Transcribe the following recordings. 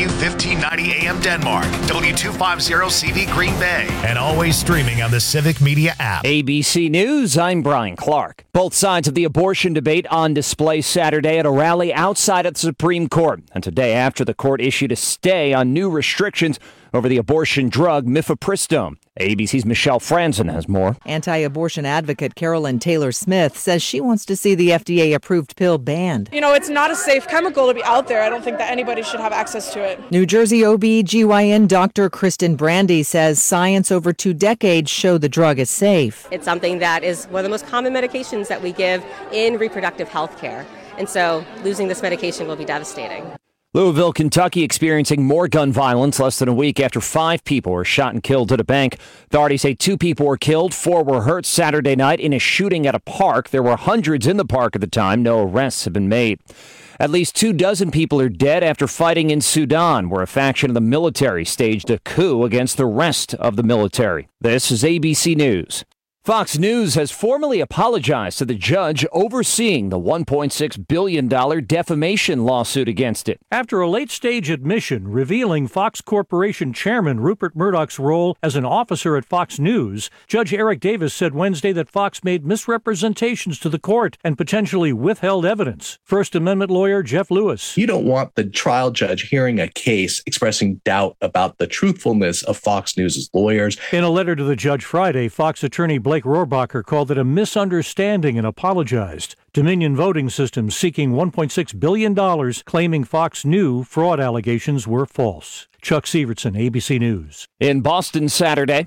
W 1590 AM Denmark, W250CV Green Bay, and always streaming on the Civic Media app. ABC News, I'm Brian Clark. Both sides of the abortion debate on display Saturday at a rally outside of the Supreme Court, and today after the court issued a stay on new restrictions over the abortion drug mifepristone. ABC's Michelle Franzen has more. Anti-abortion advocate Carolyn Taylor Smith says she wants to see the FDA-approved pill banned. You know, it's not a safe chemical to be out there. I don't think that anybody should have access to it. New Jersey OB/GYN Dr. Kristen Brandy says science over 2 decades show the drug is safe. It's something that is one of the most common medications that we give in reproductive health care. And so losing this medication will be devastating. Louisville, Kentucky, experiencing more gun violence less than a week after 5 people were shot and killed at a bank. Authorities say 2 people were killed, 4 were hurt Saturday night in a shooting at a park. There were hundreds in the park at the time. No arrests have been made. At least 24 people are dead after fighting in Sudan, where a faction of the military staged a coup against the rest of the military. This is ABC News. Fox News has formally apologized to the judge overseeing the $1.6 billion defamation lawsuit against it. After a late-stage admission revealing Fox Corporation Chairman Rupert Murdoch's role as an officer at Fox News, Judge Eric Davis said Wednesday that Fox made misrepresentations to the court and potentially withheld evidence. First Amendment lawyer Jeff Lewis. You don't want the trial judge hearing a case expressing doubt about the truthfulness of Fox News' lawyers. In a letter to the judge Friday, Fox attorney Blake Rohrbacher called it a misunderstanding and apologized. Dominion Voting Systems seeking $1.6 billion, claiming Fox knew fraud allegations were false. Chuck Sievertson, ABC News. In Boston Saturday,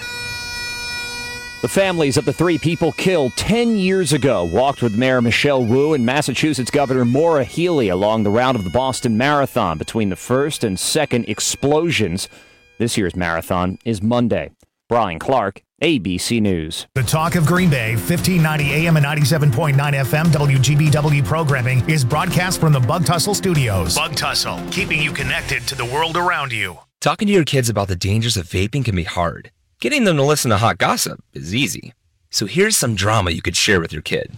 the families of the 3 people killed 10 years ago walked with Mayor Michelle Wu and Massachusetts Governor Maura Healey along the route of the Boston Marathon between the first and second explosions. This year's marathon is Monday. Brian Clark, ABC News. The Talk of Green Bay, 1590 AM and 97.9 FM WGBW programming is broadcast from the Bug Tussle Studios. Bug Tussle, keeping you connected to the world around you. Talking to your kids about the dangers of vaping can be hard. Getting them to listen to hot gossip is easy. So here's some drama you could share with your kid.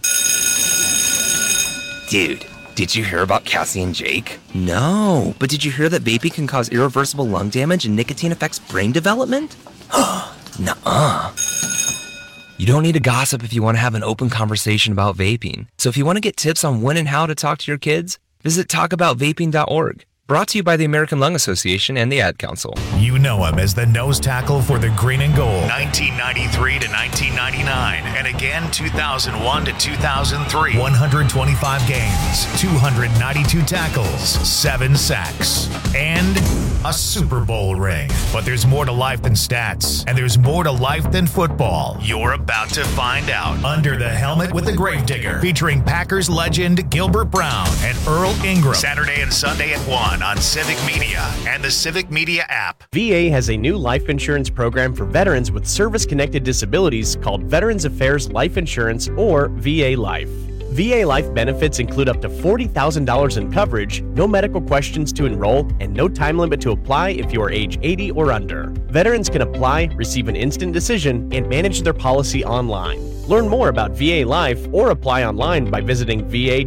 Dude, did you hear about Cassie and Jake? No, but did you hear that vaping can cause irreversible lung damage and nicotine affects brain development? Nuh-uh. You don't need to gossip if you want to have an open conversation about vaping. So if you want to get tips on when and how to talk to your kids, visit talkaboutvaping.org. Brought to you by the American Lung Association and the Ad Council. You know him as the nose tackle for the Green and Gold, 1993 to 1999, and again 2001 to 2003. 125 games, 292 tackles, 7 sacks, and a Super Bowl ring. But there's more to life than stats, and there's more to life than football. You're about to find out. Under the Helmet with the Gravedigger, featuring Packers legend Gilbert Brown and Earl Ingram. Saturday and Sunday at 1 on Civic Media and the Civic Media app. VA has a new life insurance program for veterans with service-connected disabilities called Veterans Affairs Life Insurance, or VA Life. VA Life benefits include up to $40,000 in coverage, no medical questions to enroll, and no time limit to apply if you are age 80 or under. Veterans can apply, receive an instant decision, and manage their policy online. Learn more about VA Life or apply online by visiting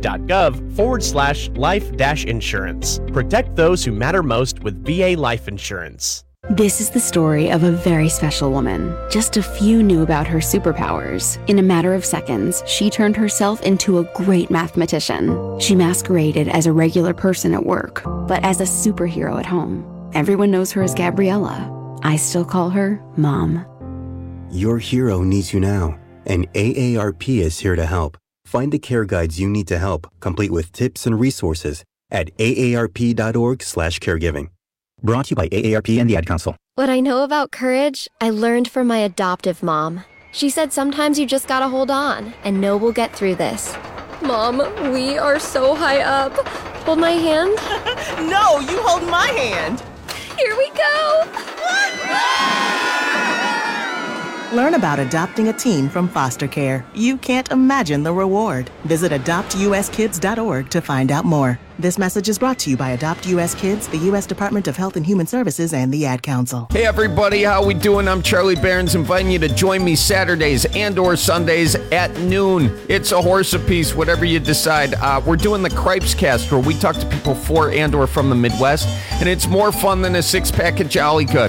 va.gov/life-insurance. Protect those who matter most with VA Life Insurance. This is the story of a very special woman. Just a few knew about her superpowers. In a matter of seconds, she turned herself into a great mathematician. She masqueraded as a regular person at work, but as a superhero at home. Everyone knows her as Gabriella. I still call her Mom. Your hero needs you now, and AARP is here to help. Find the care guides you need to help, complete with tips and resources at aarp.org/caregiving. Brought to you by AARP and the Ad Council. What I know about courage, I learned from my adoptive mom. She said sometimes you just gotta hold on and know we'll get through this. Mom, we are so high up. Hold my hand. No, you hold my hand. Here we go. Learn about adopting a teen from foster care. You can't imagine the reward. Visit adoptuskids.org to find out more. This message is brought to you by Adopt US Kids, the U.S. Department of Health and Human Services, and the Ad Council. Hey everybody, how we doing? I'm Charlie Behrens, inviting you to join me Saturdays and or Sundays at noon. It's a horse apiece, whatever you decide. We're doing the Cripes Cast, where we talk to people for and or from the Midwest, and it's more fun than a six-pack of Jolly Good.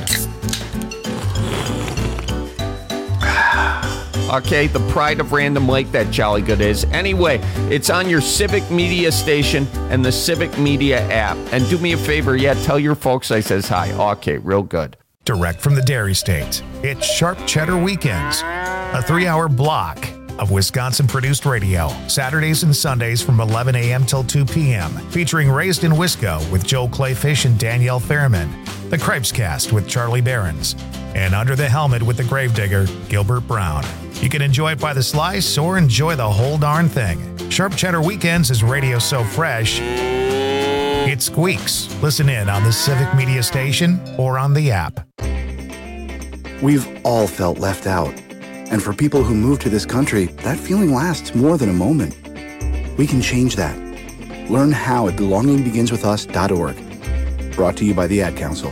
Okay, the pride of Random Lake, that Jolly Good is. Anyway, it's on your Civic Media station and the Civic Media app. And do me a favor, tell your folks I says hi. Okay, real good. Direct from the Dairy State, it's Sharp Cheddar Weekends, a 3-hour block of Wisconsin-produced radio, Saturdays and Sundays from 11 a.m. till 2 p.m., featuring Raised in Wisco with Joel Clayfish and Danielle Fairman, the Cripes Cast with Charlie Behrens, and Under the Helmet with the Gravedigger, Gilbert Brown. You can enjoy it by the slice or enjoy the whole darn thing. Sharp Cheddar Weekends is radio so fresh, it squeaks. Listen in on the Civic Media station or on the app. We've all felt left out. And for people who move to this country, that feeling lasts more than a moment. We can change that. Learn how at belongingbeginswithus.org. Brought to you by the Ad Council.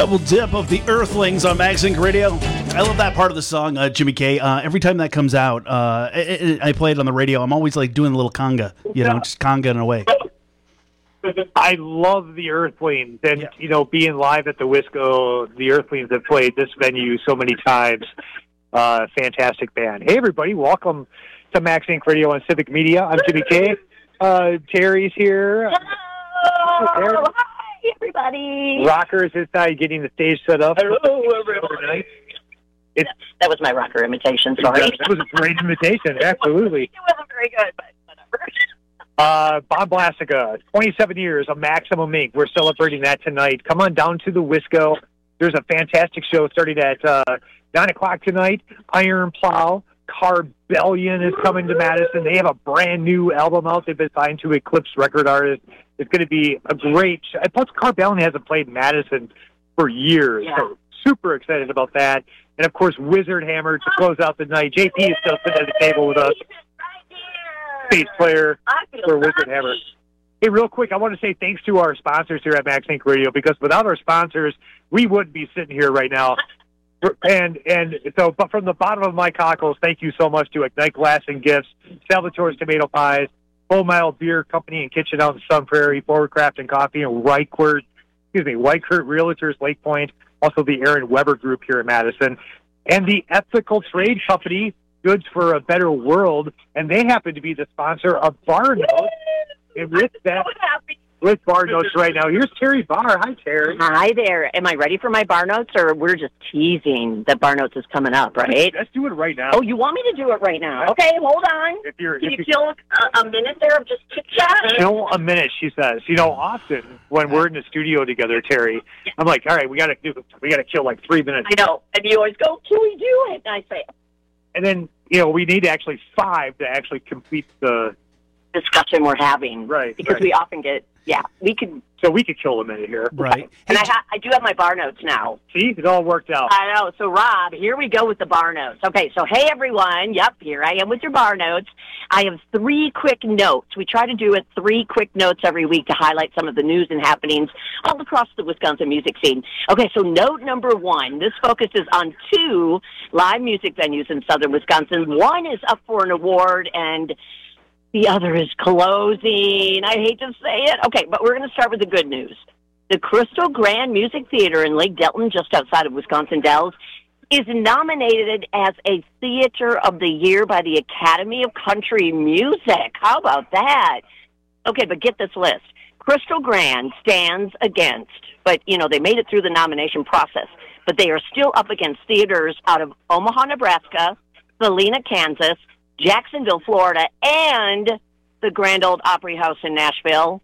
Double dip of the Earthlings on MagZinc Radio. I love that part of the song, Jimmy K. Every time that comes out, I play it on the radio. I'm always like doing a little conga, just congaing away. I love the Earthlings, and being live at the Wisco, the Earthlings have played this venue so many times. Fantastic band. Hey, everybody, welcome to MagZinc Radio on Civic Media. I'm Jimmy K. Terry's here. Hello. Hi, everybody. Rockers inside getting the stage set up. Hello, everybody. That was my rocker imitation, sorry. That was a great imitation, absolutely. It wasn't very good, but whatever. Bob Blasica, 27 years, a Maximum Ink. We're celebrating that tonight. Come on down to the Wisco. There's a fantastic show starting at 9 o'clock tonight. Iron Plow, Carbellion is coming to Madison. They have a brand new album out. They've been signed to Eclipse record artist. It's going to be a great show. Plus, Carbellion hasn't played Madison for years. Yeah. So super excited about that. And, of course, Wizard Hammer to close out the night. JP is still sitting at the table with us. Bass player for Wizard Hammer. Hey, real quick, I want to say thanks to our sponsors here at MagZinc Radio, because without our sponsors, we wouldn't be sitting here right now. And so, but from the bottom of my cockles, thank you so much to Ignite Glass and Gifts, Salvatore's Tomato Pies, 4 Mile Beer Company and Kitchen out in Sun Prairie, Forward Craft and Coffee, and Whitekurt Realtors Lake Point, also the Aaron Weber Group here in Madison, and the Ethical Trade Company, Goods for a Better World, and they happen to be the sponsor of Bar Notes. And with Bar Notes right now, here's Terry Barr. Hi, Terry. Hi there. Am I ready for my Bar Notes, or we're just teasing that Bar Notes is coming up, right? Let's do it right now. Oh, you want me to do it right now? Okay, hold on. Can you kill a minute there of just chit-chat? Kill a minute, she says. Often when we're in the studio together, Terry, I'm like, all right, we got to kill like 3 minutes. I know. And you always go, can we do it? And I say, and then, we need actually 5 to actually complete the discussion we're having. Right. Because we often get, we could. So we could kill a minute here. Right. And I do have my Bar Notes now. See, it all worked out. I know. So, Rob, here we go with the Bar Notes. Okay, so hey, everyone. Yep, here I am with your Bar Notes. I have 3 quick notes. We try to do 3 quick notes every week to highlight some of the news and happenings all across the Wisconsin music scene. Okay, so note number 1. This focuses on 2 live music venues in southern Wisconsin. One is up for an award, and the other is closing. I hate to say it. Okay, but we're going to start with the good news. The Crystal Grand Music Theater in Lake Delton, just outside of Wisconsin Dells, is nominated as a Theater of the Year by the Academy of Country Music. How about that? Okay, but get this list. Crystal Grand stands against, but, they made it through the nomination process, but they are still up against theaters out of Omaha, Nebraska, Salina, Kansas, Jacksonville, Florida, and the Grand Ole Opry House in Nashville.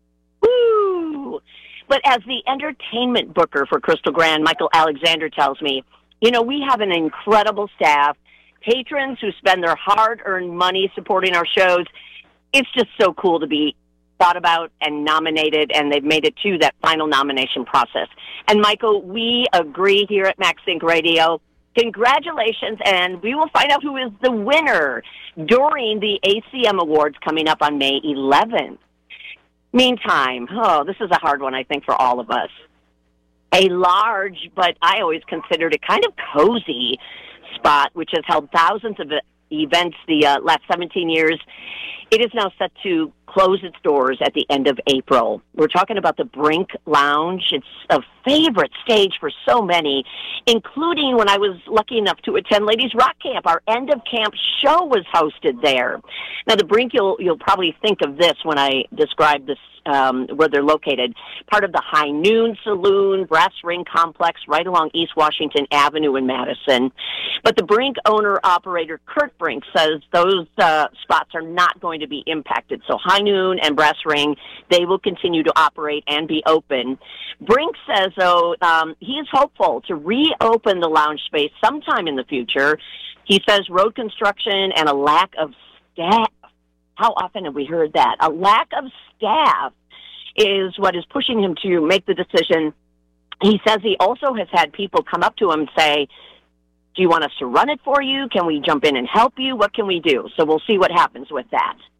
Woo! But as the entertainment booker for Crystal Grand, Michael Alexander tells me, we have an incredible staff, patrons who spend their hard-earned money supporting our shows. It's just so cool to be thought about and nominated, and they've made it to that final nomination process. And, Michael, we agree here at MagZinc Radio. Congratulations, and we will find out who is the winner during the ACM Awards coming up on May 11th. Meantime, this is a hard one, I think, for all of us. A large, but I always considered it kind of cozy spot, which has held thousands of events the last 17 years. It is now set to close its doors at the end of April. We're talking about the Brink Lounge. It's a favorite stage for so many, including when I was lucky enough to attend Ladies Rock Camp. Our end of camp show was hosted there. Now, the Brink, you'll probably think of this when I describe this, where they're located. Part of the High Noon Saloon, Brass Ring Complex, right along East Washington Avenue in Madison. But the Brink owner-operator, Kurt Brink, says those spots are not going to be impacted. So High Noon and Brass Ring, they will continue to operate and be open. Brink says, though, he is hopeful to reopen the lounge space sometime in the future. He says road construction and a lack of staff. How often have we heard that? A lack of staff is what is pushing him to make the decision. He says he also has had people come up to him and say, do you want us to run it for you? Can we jump in and help you? What can we do? So we'll see what happens with that.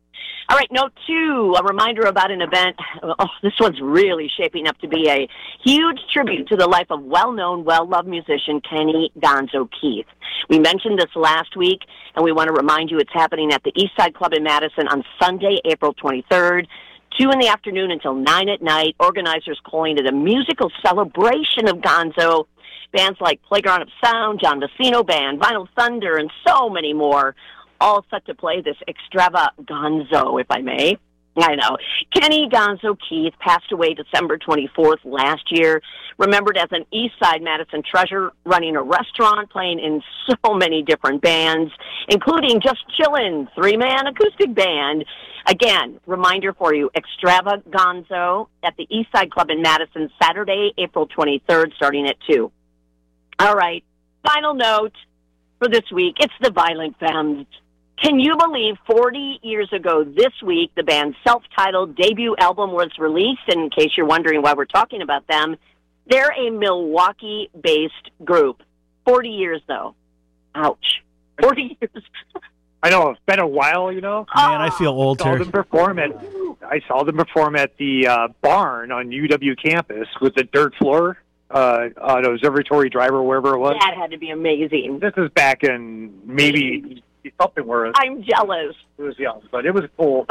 All right, note 2, a reminder about an event. Oh, this one's really shaping up to be a huge tribute to the life of well-known, well-loved musician Kenny Gonzo Keith. We mentioned this last week, and we want to remind you it's happening at the East Side Club in Madison on Sunday, April 23rd, 2 in the afternoon until 9 at night. Organizers calling it a musical celebration of Gonzo. Bands like Playground of Sound, John Messino Band, Vinyl Thunder, and so many more, all set to play this extravaganza, if I may. I know. Kenny Gonzo Keith passed away December 24th last year, remembered as an East Side Madison treasure, running a restaurant, playing in so many different bands, including Just Chillin', 3-man acoustic band. Again, reminder for you, Extravaganza at the East Side Club in Madison, Saturday, April 23rd, starting at 2. All right, final note for this week, it's the Violent Femmes. Can you believe 40 years ago this week, the band's self-titled debut album was released? And in case you're wondering why we're talking about them, they're a Milwaukee-based group. 40 years, though. Ouch. 40 years. I know, it's been a while, you know. Man, I feel old, I saw them perform at the barn on UW campus with the dirt floor. On Observatory Drive or wherever it was. That had to be amazing. This is back in maybe something where I'm jealous. It was young, but it was cool.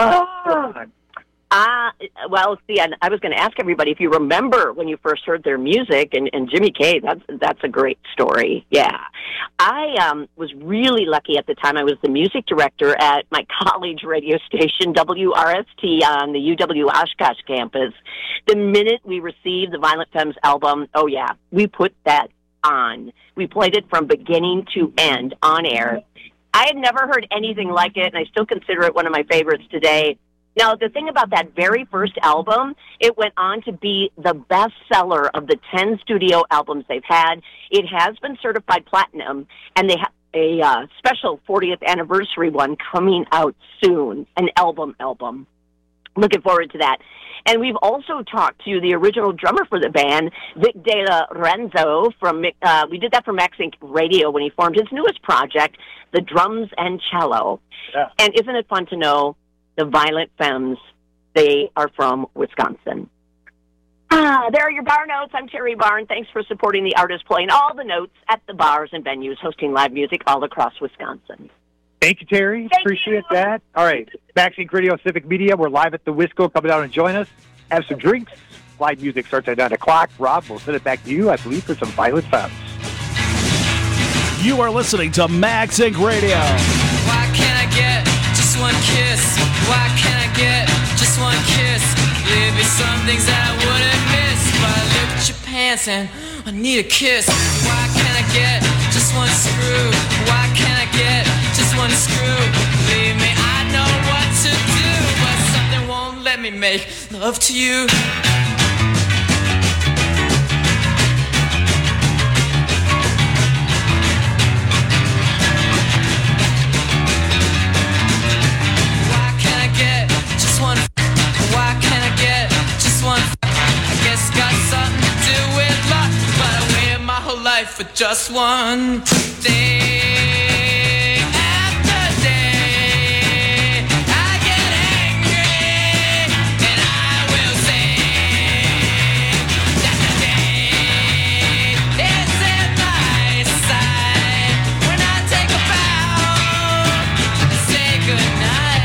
Well, see, I was going to ask everybody if you remember when you first heard their music, and Jimmy Kay, that's a great story. Yeah. I was really lucky at the time. I was the music director at my college radio station, WRST, on the UW Oshkosh campus. The minute we received the Violent Femmes album, oh yeah, we put that on. We played it from beginning to end on air. I had never heard anything like it, and I still consider it one of my favorites today. Now, the thing about that very first album, it went on to be the bestseller of the 10 studio albums they've had. It has been certified platinum, and they have a special 40th anniversary one coming out soon, an album. Looking forward to that. And we've also talked to the original drummer for the band, Vic De Lorenzo, we did that for Max Inc. Radio when he formed his newest project, the Drums and Cello. Yeah. And isn't it fun to know the Violent Femmes, they are from Wisconsin. There are your bar notes. I'm Terry Barn. Thanks for supporting the artists playing all the notes at the bars and venues, hosting live music all across Wisconsin. Thank you, Terry. Appreciate that. All right. Max Inc. Radio, Civic Media. We're live at the Wisco. Come down and join us. Have some drinks. Live music starts at 9 o'clock. Rob, we'll send it back to you, I believe, for some Violent Femmes. You are listening to Max Inc. Radio. Why can't I get just one kiss? Why can't I get just one kiss? There'd be some things that I wouldn't miss, but I look at your pants and I need a kiss. Why can't I get just one screw? Why can't I get just one screw? Believe me, I know what to do, but something won't let me make love to you. Why can't I get just one? I guess it's got something to do with luck, but I waited my whole life for just one thing. After day, I get angry, and I will sing that the day is at my side when I take a bow and say goodnight.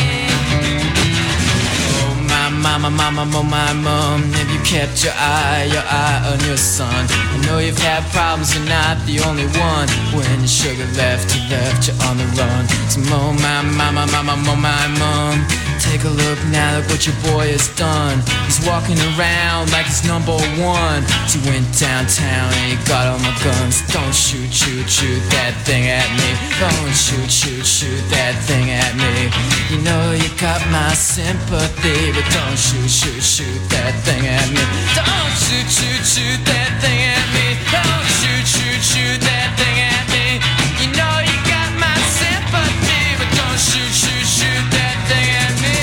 Mama, oh my mom, have you kept your eye on your son? I know you've had problems, you're not the only one. When your sugar left you on the run. So my mom, take a look now, look what your boy has done. He's walking around like he's number one. So he went downtown and he got all my guns. Don't shoot that thing at me. Don't shoot that thing at me. You know you got my sympathy, but don't shoot that thing at me. Don't shoot that thing at me. Don't shoot that thing at me. You know you got my sympathy, but don't shoot that thing at me.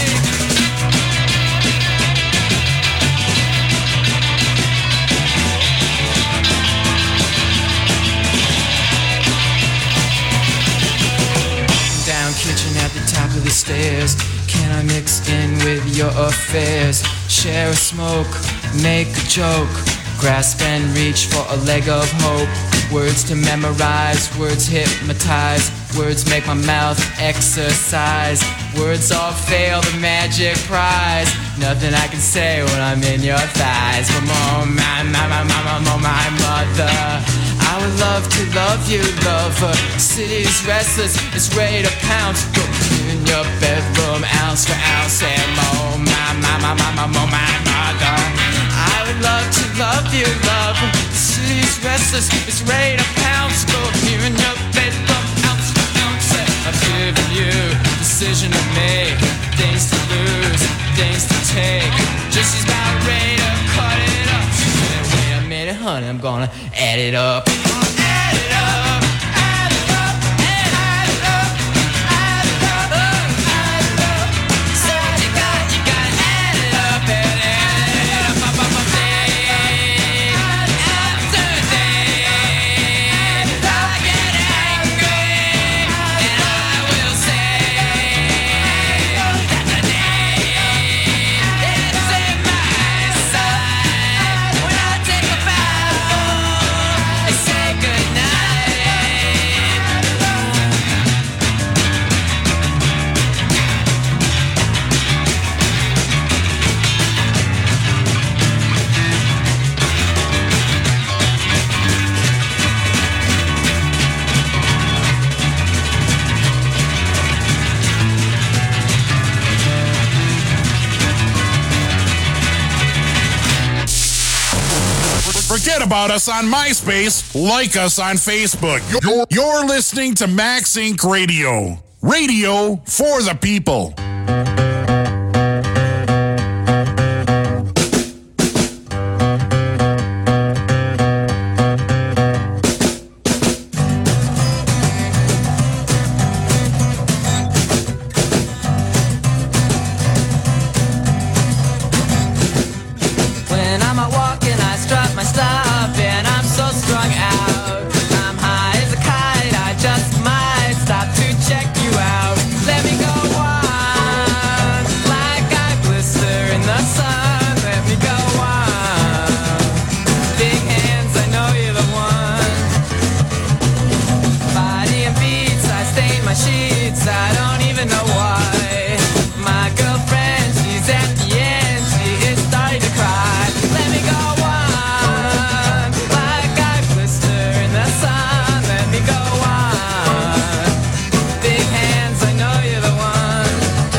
Down kitchen at the top of the stairs. Can I mix in with your affairs? Share a smoke, make a joke, grasp and reach for a leg of hope. Words to memorize, words hypnotize, words make my mouth exercise. Words all fail the magic prize. Nothing I can say when I'm in your thighs. Oh my mother, I would love to love you, lover. City's restless, it's ready to pounce. Go in your bedroom, ounce for ounce. And oh my mother, I would love to love you, lover. City's restless, it's ready to pounce. Go here in your bedroom, ounce for ounce. I've given you decision to make, things to lose, things to take. Just she's about ready to cut it up. She said, wait a minute, honey, I'm gonna add it up. Add it up, add it up, add it up, add it up, add it up. So you gotta add it up and add it up, day after day. I get angry and I will say that the day is in my side. When I take a bow, I say goodnight. Forget about us on MySpace. Like us on Facebook. You're listening to Max Inc. Radio. Radio for the people. When I'm out walking, I strut my stuff, and I'm so strung out. I'm high as a kite, I just might stop to check you out. Let me go on, like I blister in the sun. Let me go on. Big hands, I know you're the one. Body and beats, I stain my sheets, I don't even know why. My girlfriend, she's at the end, she is starting to cry. Let me go on, like I blister in the sun. Let me go on. Big hands, I know you're the one.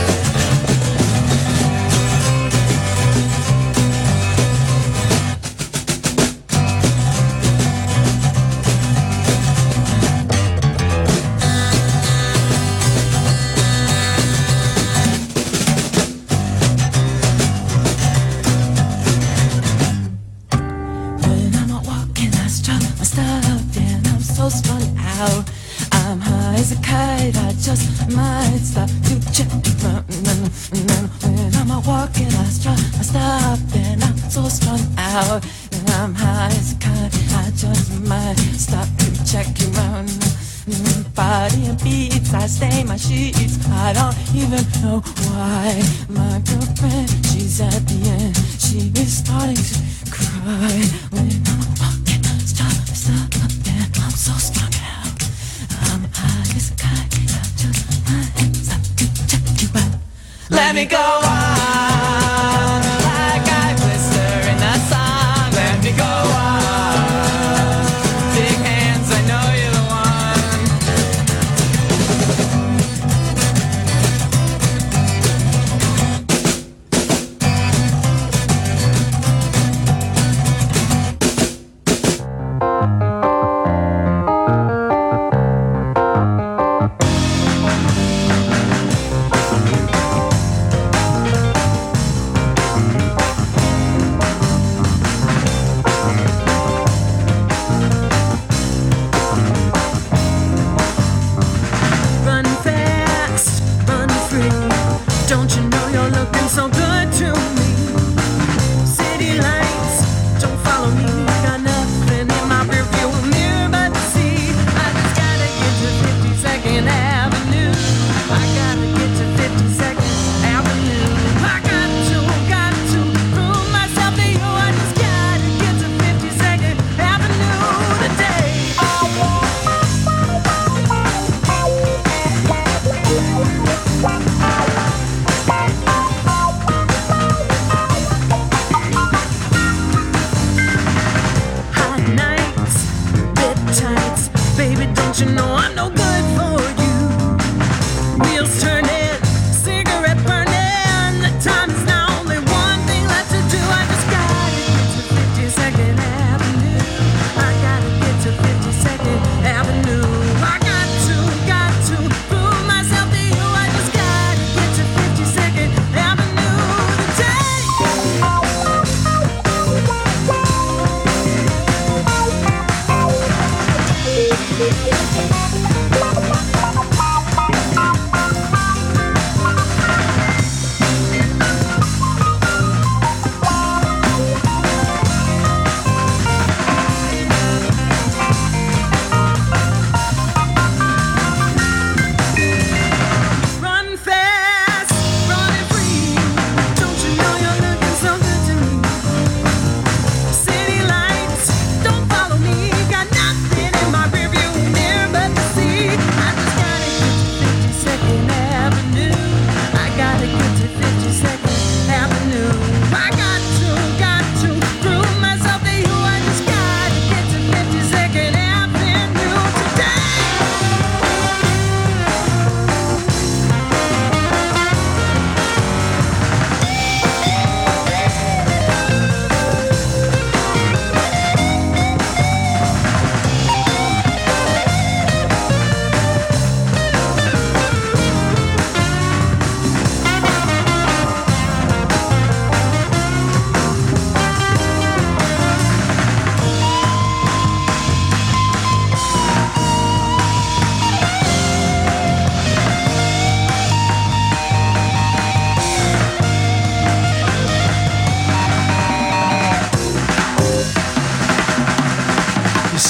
When I'm out walking, I strut my stuff, and I'm so strung out. I'm high as a kite, I just might stop to check it out. When I'm out walking, I strut my stuff, and I'm so strung out. And I'm high as a kite, I just might stop to check you out. Body and beats, I stain my sheets, I don't even know why. My girlfriend, she's at the end, she is starting to cry. When I'm walking, stop, and I'm so strung out. I'm high as a kite, I just might stop to check you out. Let me go on, like I blister in the sun. Let me go on. Big hands, I know you're the one. Run fast, run free. Don't you know you're looking so good to me? City lights, don't follow me. Got nothing in my rearview mirror but to see. I just gotta get to 52nd Avenue. I gotta get to 52nd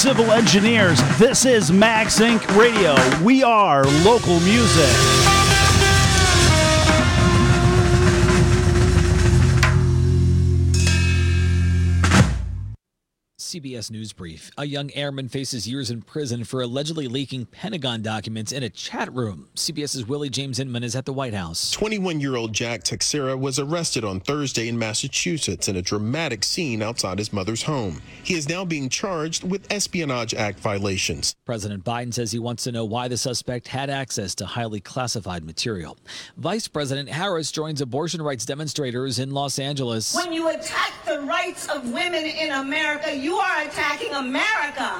civil engineers. This is Max Inc. Radio. We are local music. CBS News Brief. A young airman faces years in prison for allegedly leaking Pentagon documents in a chat room. CBS's Willie James Inman is at the White House. 21-year-old Jack Teixeira was arrested on Thursday in Massachusetts in a dramatic scene outside his mother's home. He is now being charged with Espionage Act violations. President Biden says he wants to know why the suspect had access to highly classified material. Vice President Harris joins abortion rights demonstrators in Los Angeles. When you attack the rights of women in America, you are attacking America.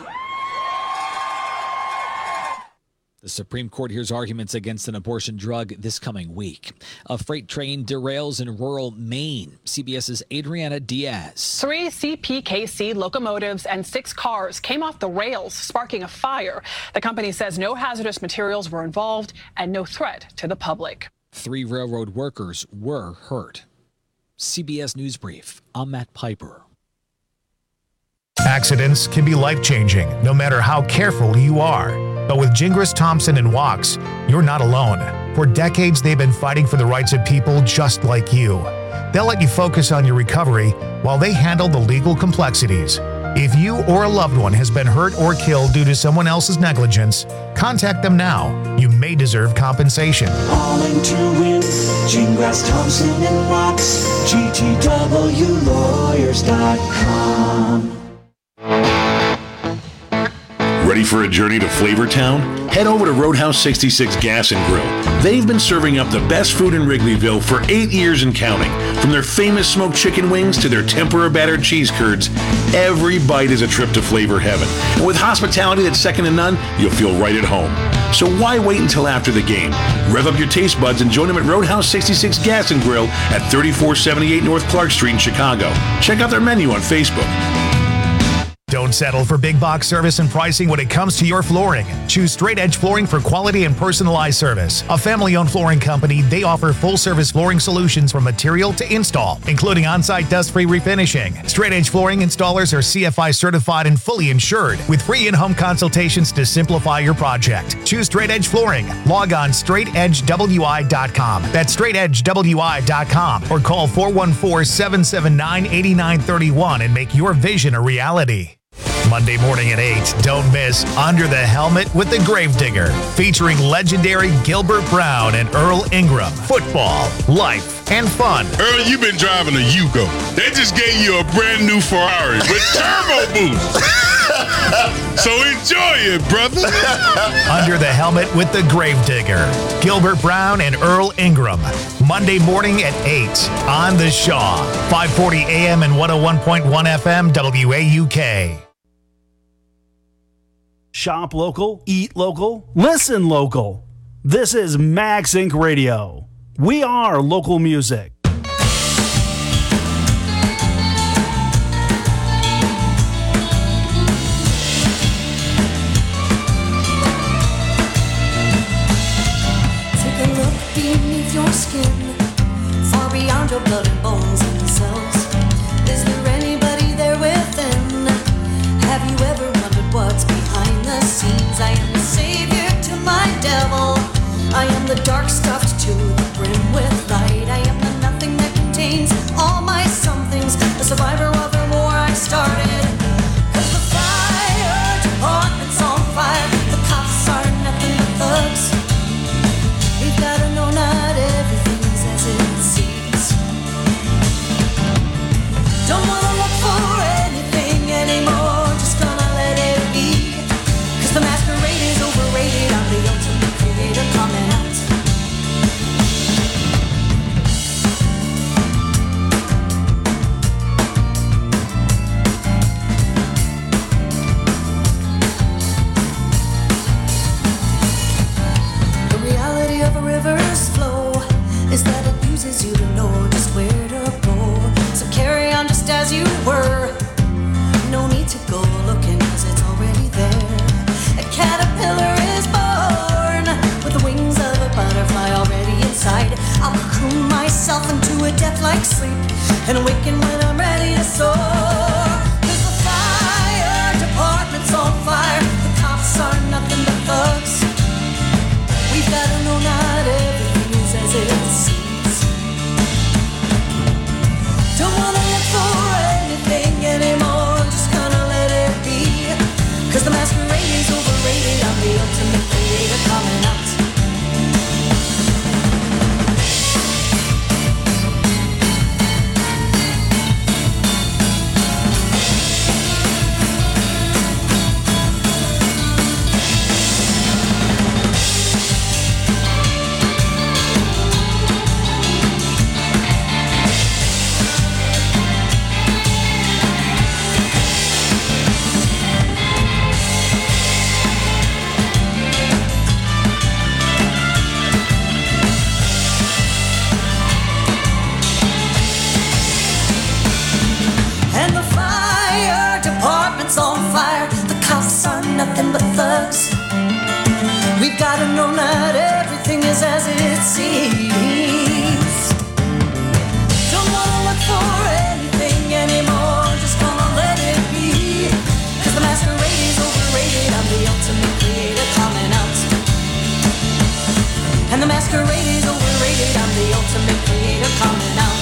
The Supreme Court hears arguments against an abortion drug this coming week. A freight train derails in rural Maine. CBS's Adriana Diaz. 3 CPKC locomotives and 6 cars came off the rails, sparking a fire. The company says no hazardous materials were involved and no threat to the public. 3 railroad workers were hurt. CBS News Brief. I'm Matt Piper. Accidents can be life-changing, no matter how careful you are. But with Gingras Thompson and Wachs, you're not alone. For decades, they've been fighting for the rights of people just like you. They'll let you focus on your recovery while they handle the legal complexities. If you or a loved one has been hurt or killed due to someone else's negligence, contact them now. You may deserve compensation. Calling to win, Gingras Thompson and Wachs, GTWlawyers.com. Ready for a journey to Flavortown? Head over to Roadhouse 66 Gas and Grill. They've been serving up the best food in Wrigleyville for 8 years and counting. From their famous smoked chicken wings to their tempura battered cheese curds, every bite is a trip to flavor heaven. And with hospitality that's second to none, you'll feel right at home. So why wait until after the game? Rev up your taste buds and join them at Roadhouse 66 Gas and Grill at 3478 North Clark Street in Chicago. Check out their menu on Facebook. Don't settle for big box service and pricing when it comes to your flooring. Choose Straight Edge Flooring for quality and personalized service. A family-owned flooring company, they offer full-service flooring solutions from material to install, including on-site dust-free refinishing. Straight Edge Flooring installers are CFI certified and fully insured, with free in-home consultations to simplify your project. Choose Straight Edge Flooring. Log on straightedgewi.com. That's straightedgewi.com, or call 414-779-8931 and make your vision a reality. Monday morning at 8, don't miss Under the Helmet with the Gravedigger, featuring legendary Gilbert Brown and Earl Ingram. Football, life, and fun. Earl, you've been driving a Yugo. They just gave you a brand new Ferrari with turbo boost. So enjoy it, brother. Under the Helmet with the Gravedigger, Gilbert Brown and Earl Ingram. Monday morning at 8 on The Shaw, 540 AM and 101.1 FM WAUK. Shop local, eat local, listen local. This is Max Inc. Radio. We are local music. Take a look beneath your skin, far beyond your blood and bones and cells. Is there anybody there within? Have you ever wondered what's behind the scenes? I am the savior to my devil. I am the dark stuffed to the brim with light. I am the nothing that contains all my somethings. The survivor of the war I started. 'Cause the fire department's on fire. The cops are nothing but thugs. We've gotta know not everything's as it seems. Don't wanna look for anything anymore. Just gonna let it be. 'Cause the masquerade is overrated. I'm the ultimate creator comment. The reality of a river's flow is that it uses you to know just where to go. So carry on just as you were. No need to go looking, 'cause it's already there. A caterpillar is born with the wings of a butterfly already inside. I'll cocoon myself into a death-like sleep and awaken when I'm ready to soar. 'Cause the fire department's on it seems. Don't wanna look for anything anymore, just gonna let it be. 'Cause the masquerade is overrated, I'm the ultimate creator coming out. And the masquerade is overrated, I'm the ultimate creator coming out.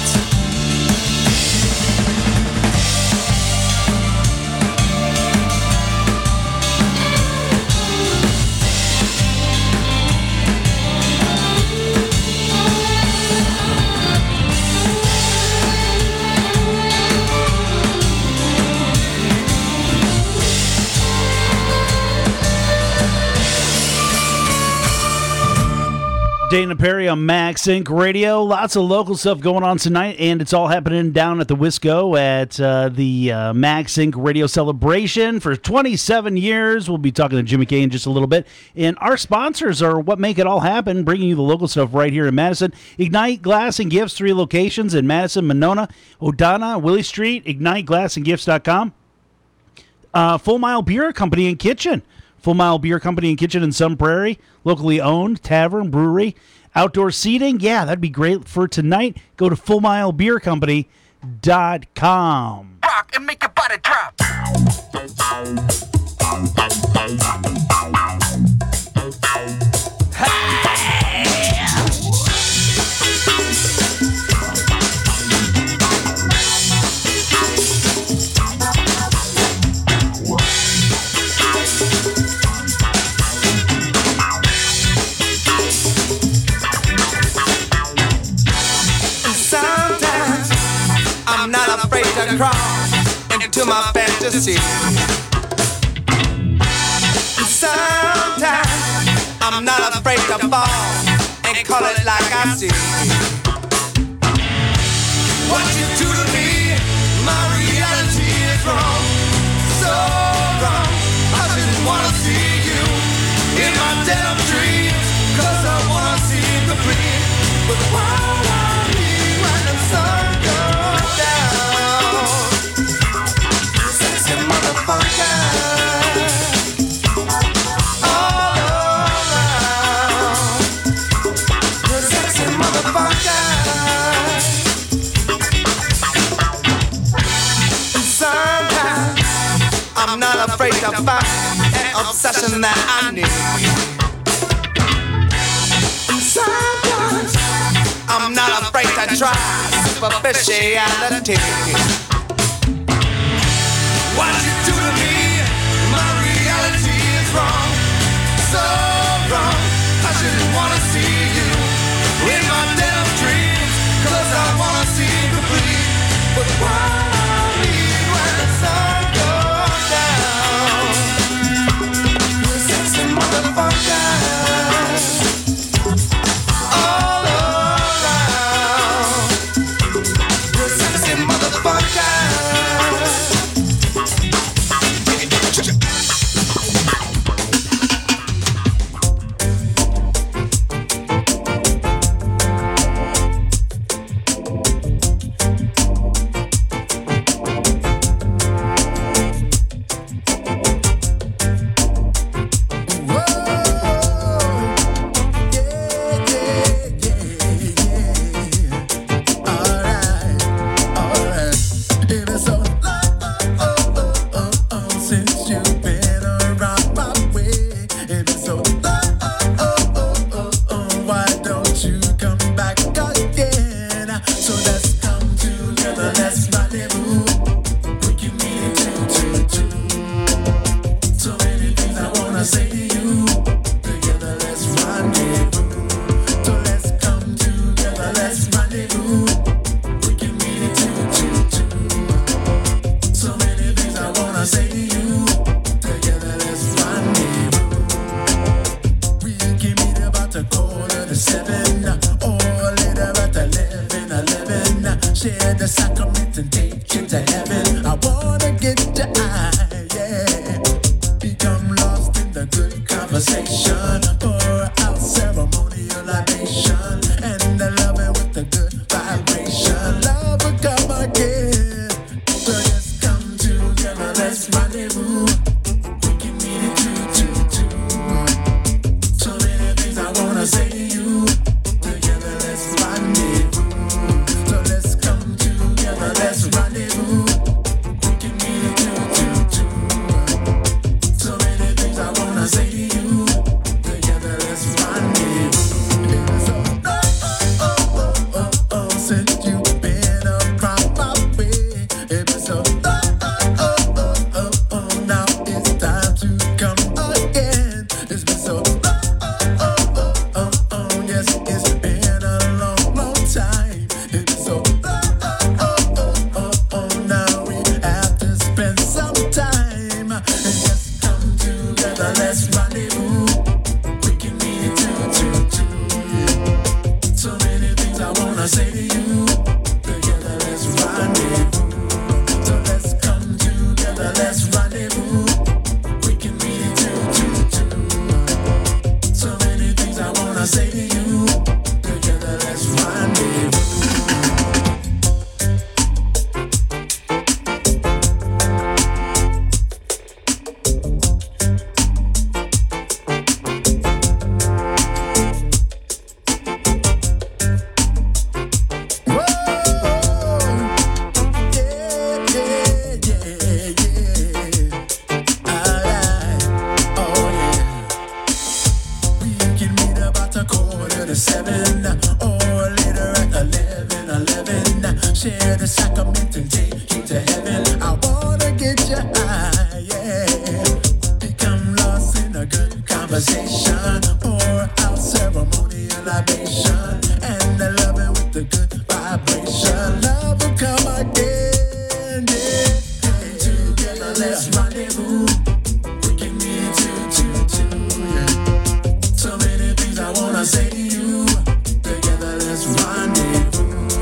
Dana Perry on Max Inc. Radio. Lots of local stuff going on tonight, and it's all happening down at the Wisco at the Max Inc. Radio celebration for 27 years. We'll be talking to Jimmy K in just a little bit. And our sponsors are what make it all happen, bringing you the local stuff right here in Madison. Ignite Glass and Gifts, 3 locations in Madison, Monona, Odana, Willie Street, IgniteGlassandGifts.com. Full Mile Beer Company and Kitchen. Full Mile Beer Company and Kitchen in Sun Prairie, locally owned, tavern, brewery, outdoor seating. Yeah, that'd be great for tonight. Go to fullmilebeercompany.com. Rock and make your body drop. I'm not afraid to crawl into my fantasy. Sometimes I'm not afraid to fall and call it like I see. What you do to me, my reality is wrong, so wrong. I just wanna see you in my dead dreams, 'cause I wanna see you complete with what I need when the sun goes down. Sexy motherfucker, all around. You're sexy motherfucker. Sometimes I'm not afraid to find an obsession that I need. Sometimes I'm not afraid to try superficiality. What you do to me, my reality is wrong, so wrong. I just wanna see you in my dead of dreams, 'cause I wanna see you complete with what I need when the sun goes down. You're a sexy motherfucker. All around. You're a sexy motherfucker. wanna say to you. Together let's rendezvous. So let's come together, let's rendezvous. We can meet it two. So many things I wanna say to you. Together let's rendezvous. Share the sacrament and take you to heaven. I wanna get you high, yeah. Become lost in a good conversation. Pour out ceremonial libation. And I love it with the good vibration. Love will come again, yeah. Together let's rendezvous. We can meet two, yeah. So many things I wanna say to you. Together let's rendezvous.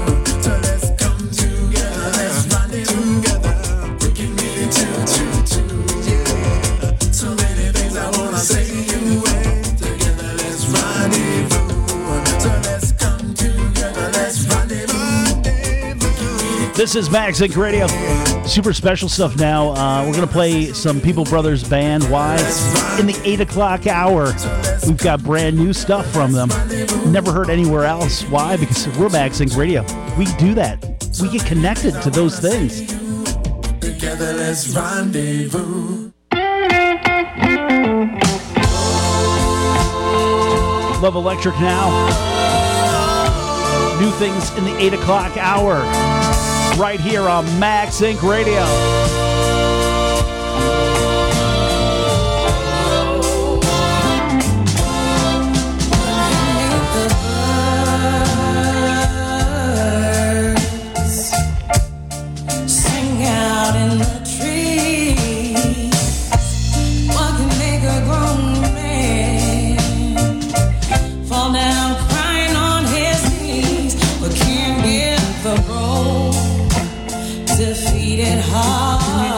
This is Max Inc. Radio. Super special stuff now. We're going to play some People Brothers Band. Why? In the 8 o'clock hour. We've got brand new stuff from them. Never heard anywhere else. Why? Because we're Max Inc. Radio. We do that. We get connected to those things. Together let's rendezvous. Love Electric now. New things in the 8 o'clock hour. Right here on Max Inc. Radio. Sing out in the trees. What can make a grown man fall down crying on his knees, but can't give the road defeated heart.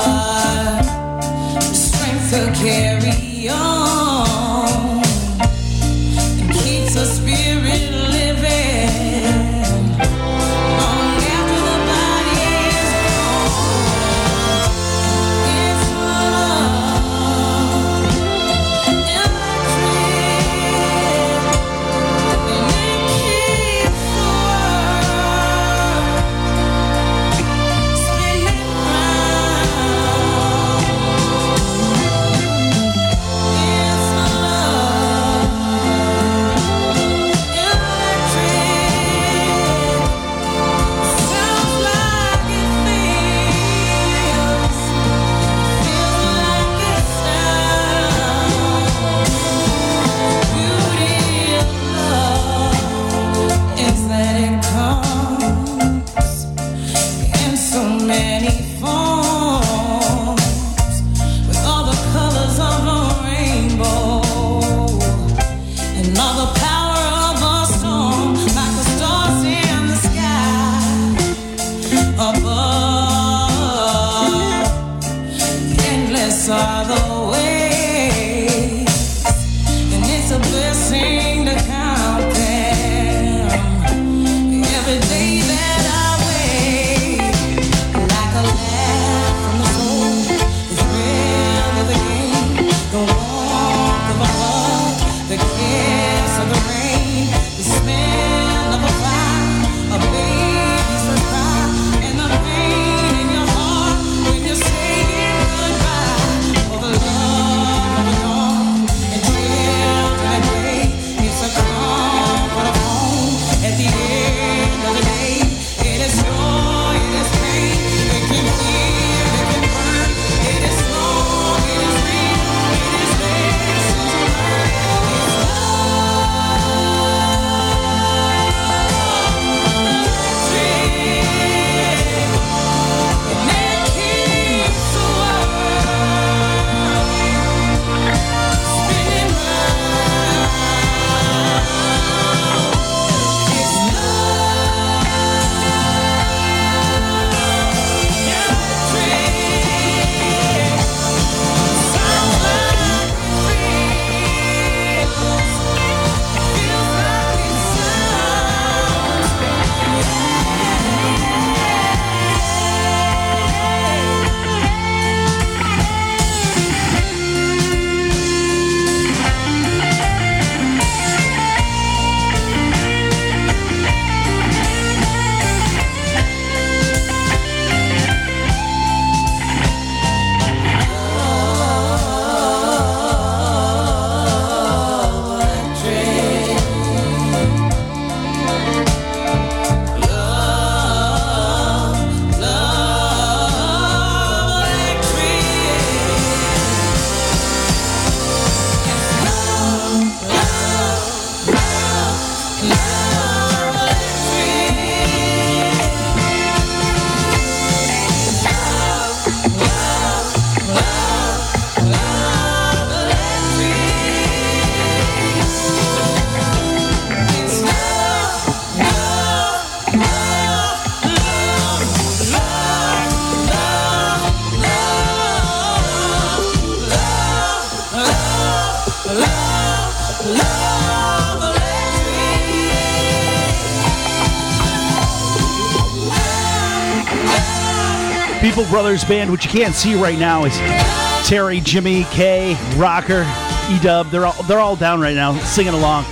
People Brothers Band. What you can't see right now is Terry, Jimmy, Kay, Rocker, E-Dub. They're all down right now, singing along.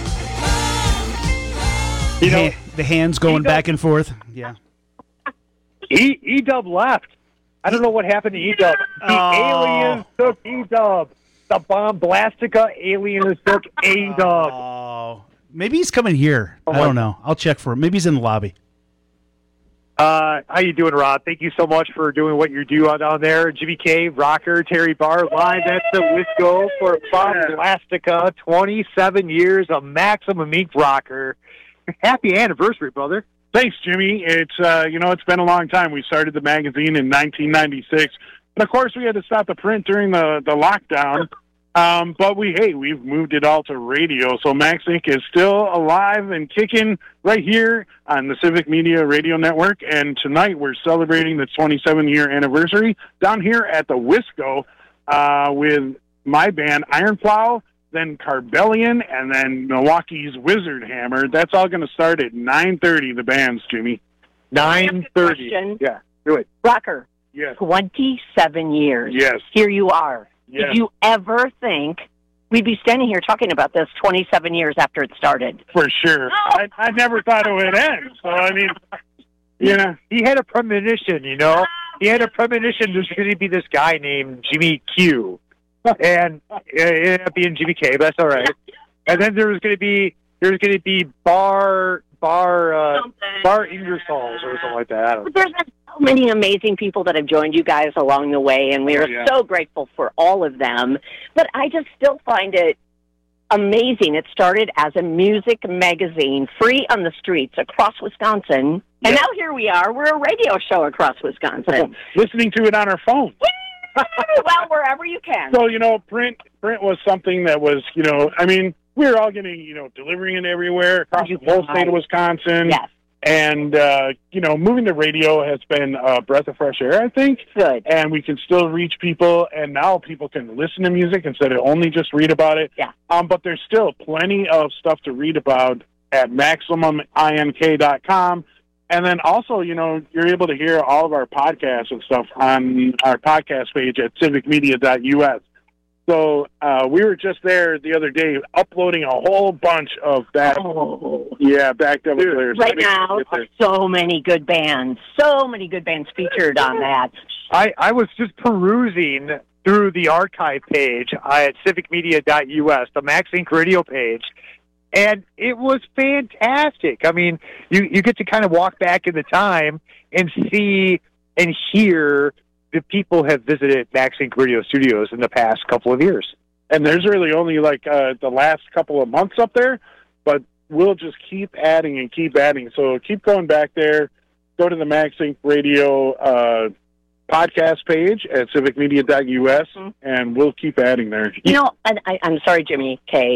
You know, the hands going back and forth. Yeah. E-Dub left. I don't know what happened to E-Dub. The aliens took E-Dub. The Bomblastica aliens took E-Dub. Oh, maybe he's coming here. I don't know. I'll check for him. Maybe he's in the lobby. How you doing, Rob? Thank you so much for doing what you do down there. Jimmy K, Rocker, Terry Barr, live at the Wisco for Bomblastica. 27 years of Maximum Ink Rocker. Happy anniversary, brother. Thanks, Jimmy. It's it's been a long time. We started the magazine in 1996, and of course we had to stop the print during the lockdown. But we've moved it all to radio. So Max Inc. is still alive and kicking right here on the Civic Media Radio Network. And tonight we're celebrating the 27-year anniversary down here at the Wisco with my band Iron Plow, then Carbellion, and then Milwaukee's Wizard Hammer. That's all going to start at 9:30. The bands, Jimmy. 9:30. Yeah, do it. Rocker. Yes. 27 years. Yes. Here you are. Yes. Did you ever think we'd be standing here talking about this 27 years after it started? For sure. I never thought it would end. So, I mean, he had a premonition, He had a premonition there's going to be this guy named Jimmy Q. And it ended up being Jimmy K, but that's all right. And then there was going to be Bar Ingersoll or something like that. I don't know. There's been so many amazing people that have joined you guys along the way, and we are so grateful for all of them. But I just still find it amazing. It started as a music magazine, free on the streets across Wisconsin, and now here we are. We're a radio show across Wisconsin. Listening to it on our phone. Well, wherever you can. So, print was something that was, we were all getting, delivering it everywhere across the whole state of Wisconsin. Yes. And, moving to radio has been a breath of fresh air, I think. Good. And we can still reach people, and now people can listen to music instead of only just read about it. Yeah. But there's still plenty of stuff to read about at MaximumINK.com. And then also, you're able to hear all of our podcasts and stuff on our podcast page at civicmedia.us. So we were just there the other day uploading a whole bunch of that. Backed up players. Right now, so many good bands featured on that. I was just perusing through the archive page at civicmedia.us, the Max Inc. radio page. And it was fantastic. I mean, you get to kind of walk back in the time and see and hear the people have visited Max Inc. Radio Studios in the past couple of years. And there's really only the last couple of months up there, but we'll just keep adding and keep adding. So keep going back there. Go to the Max Inc. Radio podcast page at civicmedia.us, and we'll keep adding there. And I'm sorry, Jimmy K.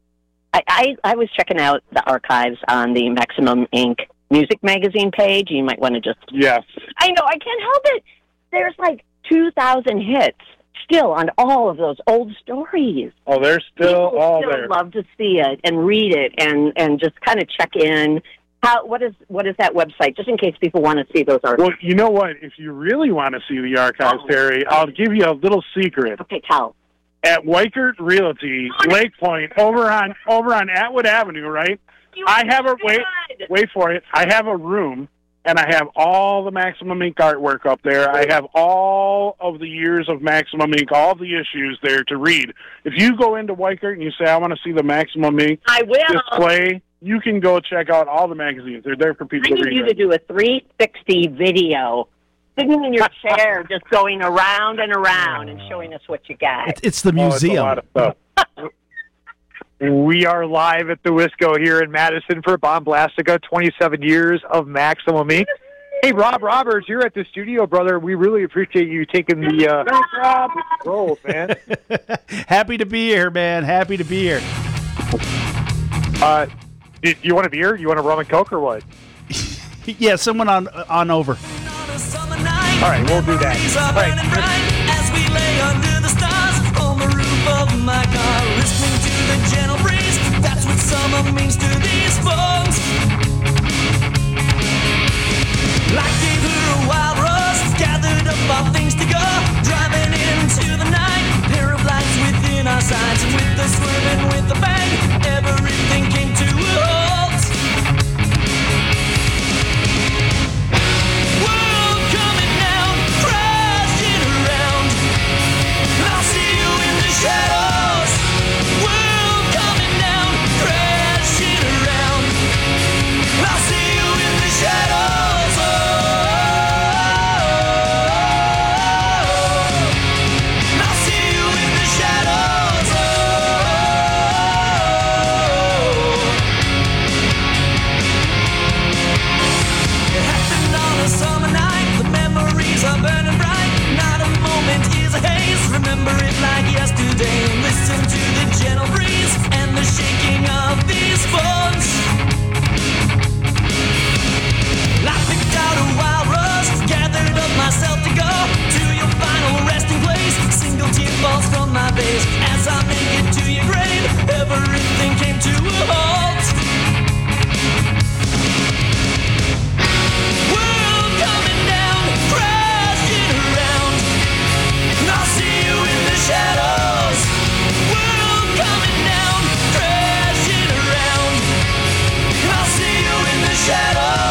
I was checking out the archives on the Maximum Inc. music magazine page. You might want to just... Yes. I know, I can't help it. There's 2,000 hits still on all of those old stories. Oh, they're still all there. there. Love to see it and read it and just kind of check in. What is that website, just in case people want to see those articles? Well, you know what? If you really want to see the archives, Terry, I'll give you a little secret. Okay, tell. At Weichert Realty, Lake Point, over on Atwood Avenue, right? I have wait for it. I have a room, and I have all the Maximum Ink. artwork up there. I have all of the years of Maximum Ink., all the issues there to read. If you go into Weichert and you say, I want to see the Maximum Ink. I will. display, you can go check out all the magazines. They're there for people to read. I need you to do a 360 video. Sitting in your chair, just going around and around and showing us what you got. It's the museum. We are live at the Wisco here in Madison for Bomblastica, 27 years of Maximum Ink. Hey, Rob Roberts, you're at the studio, brother. We really appreciate you taking the role, man. Happy to be here, man. Happy to be here. Do you want a beer? You want a rum and coke or what? Yeah, someone on over. All right, we'll do that. All right. As we lay under the stars on the roof of my car, listening to the gentle breeze. That's what summer means to these folks. Like they heard a wild rose gathered up a summer night, the memories are burning bright. Not a moment is a haze. Remember it like yesterday. Listen to the gentle breeze and the shaking of these bones. I picked out a wild rose, gathered up myself to go to your final resting place. Single tear falls from my face as I make it to your grave. Everything came to a halt. World coming down, crashing around, and I'll see you in the shadows. World coming down, crashing around, and I'll see you in the shadows.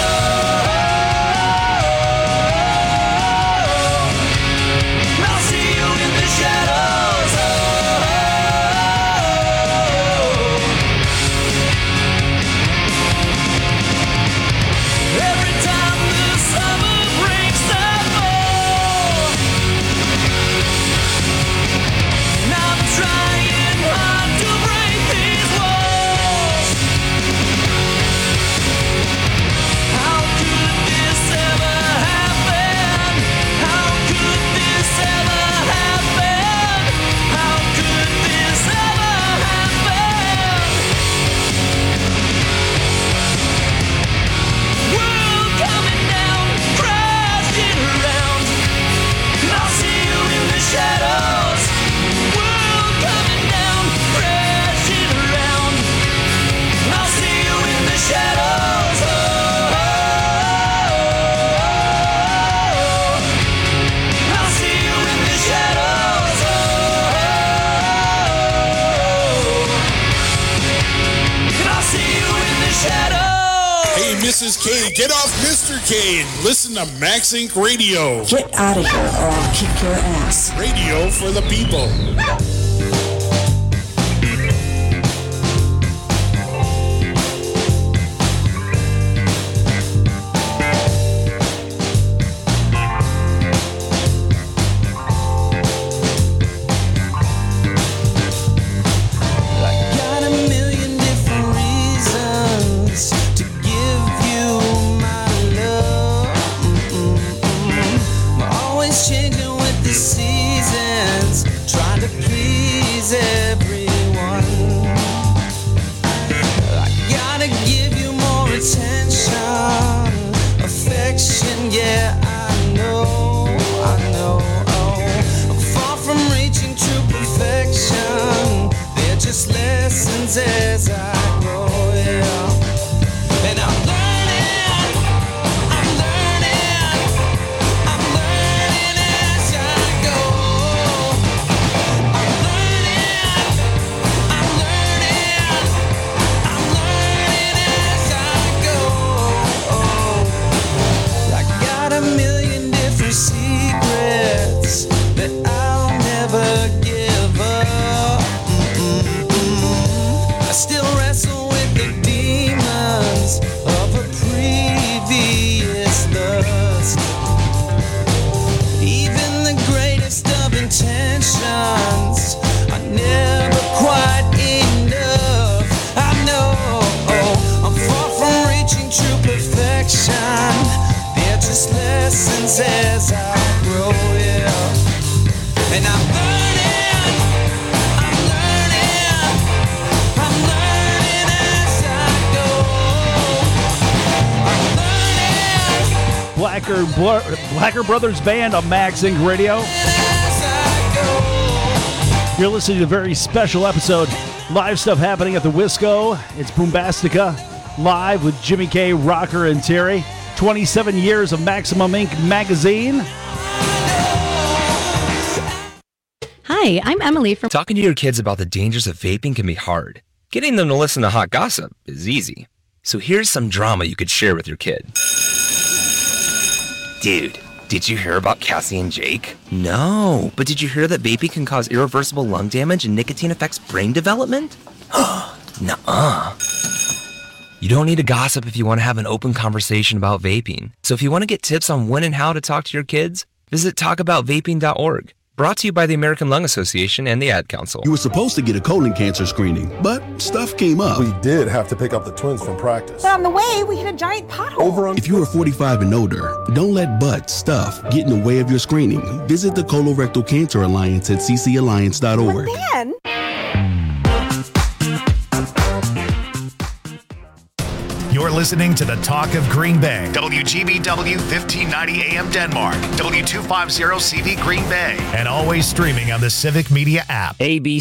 Mrs. K, get off Mr. K and listen to Max Inc. Radio. Get out of here or I'll kick your ass. Radio for the people. Blacker Brothers Band on Max Inc. Radio. You're listening to a very special episode. Live stuff happening at the Wisco. It's Boombastica live with Jimmy K, Rocker, and Terry. 27 years of Maximum Inc. magazine. Hi, I'm Emily from... Talking to your kids about the dangers of vaping can be hard. Getting them to listen to hot gossip is easy. So here's some drama you could share with your kid. Dude, did you hear about Cassie and Jake? No, but did you hear that vaping can cause irreversible lung damage and nicotine affects brain development? Nuh-uh. You don't need to gossip if you want to have an open conversation about vaping. So if you want to get tips on when and how to talk to your kids, visit talkaboutvaping.org. Brought to you by the American Lung Association and the Ad Council. You were supposed to get a colon cancer screening, but stuff came up. We did have to pick up the twins from practice. But on the way, we hit a giant pothole. If you are 45 and older, don't let butt stuff get in the way of your screening. Visit the Colorectal Cancer Alliance at ccalliance.org. But then... You're listening to the Talk of Green Bay. WGBW 1590 AM Denmark. W250 CV Green Bay. And always streaming on the Civic Media app. ABC